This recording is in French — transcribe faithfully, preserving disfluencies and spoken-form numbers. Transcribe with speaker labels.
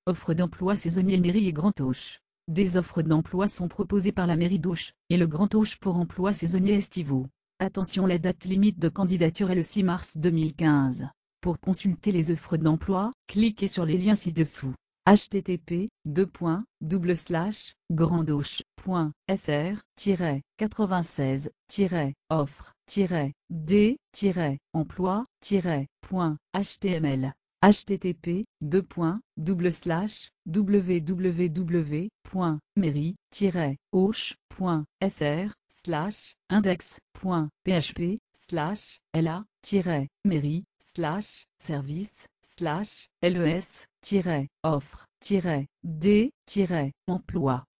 Speaker 1: Offre d'emploi saisonnier mairie et Grand Auch. Des offres d'emploi sont proposées par la mairie d'Auch et le Grand Auch pour emploi saisonnier estivaux. Attention, la date limite de candidature est le six mars deux mille quinze. Pour consulter les offres d'emploi, cliquez sur les liens ci-dessous. h t t p deux points double slash grandauch point f r tiret quatre-vingt-seize tiret offre tiret d tiret emploi tiret point h t m l h t t p deux points double slash w w w point mairie tiret auch point f r slash index point p h p slash l a tiret mairie slash service slash les tiret offre tiret d tiret emploi.